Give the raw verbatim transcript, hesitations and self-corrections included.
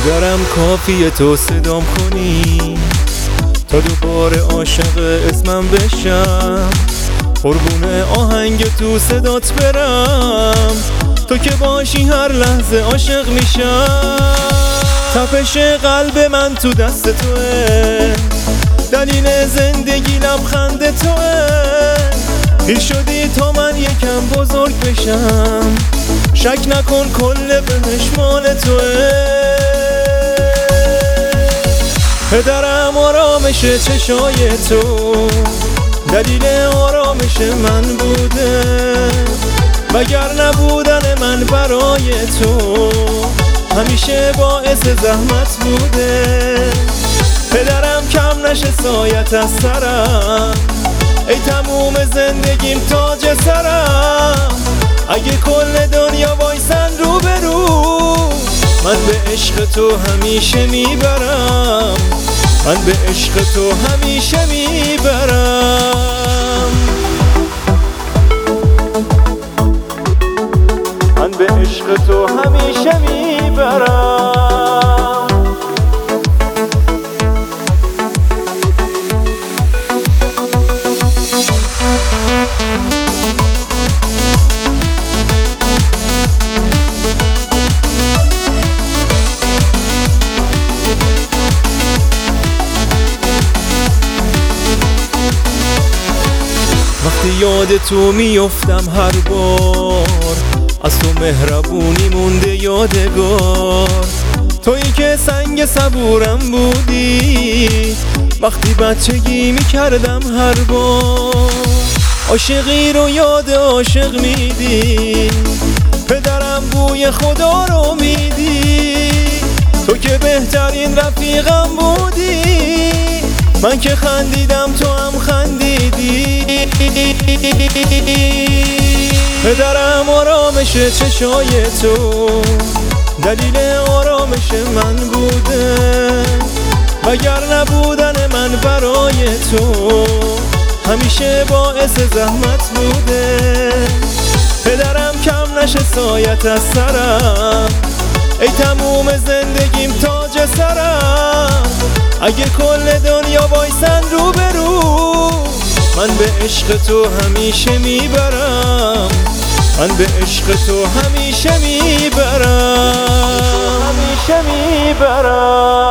پدرم کافیه تو صدام کنی تا دوباره عاشق اسمم بشم، قربون آهنگ تو صدات برم، تو که باشی هر لحظه عاشق میشم. تپش قلب من تو دست توه، دلیل زندگی لبخند توه، پیر شدی تا من یکم بزرگ بشم، شک نکن کل بهش مال توه. پدرم آرامش چشای تو، دلیل آرامش من بوده، وگر نبودن من برای تو همیشه باعث زحمت بوده. پدرم کم نشه سایت از سرم، ای تموم زندگیم تاج سرم، اگه کل دنیا وایسن رو به رو من به عشق تو همیشه میبرم، من به عشق تو همیشه میبرم، من به عشق تو همیشه میبرم. وقتی یاد تو میفتم هر بار، از تو مهربونی مونده یادگار، تویی که سنگ صبورم بودی وقتی بچگی میکردم هر بار، عاشقی رو یاد عاشق میدی، پدرم بوی خدا رو میدی، تو که بهترین رفیقم بودی، من که خندیدم تو هم خندیدی. پدرم آرامش چشای تو، دلیل آرامش من بوده، وگر نبودن من برای تو همیشه باعث زحمت بوده. پدرم کم نشه سایت از سرم، ای تموم زندگیم تاج سرم، اگه کل دنیا وایسن رو به رو من به عشق تو همیشه میبرم، من به عشق تو همیشه میبرم، همیشه میبرم.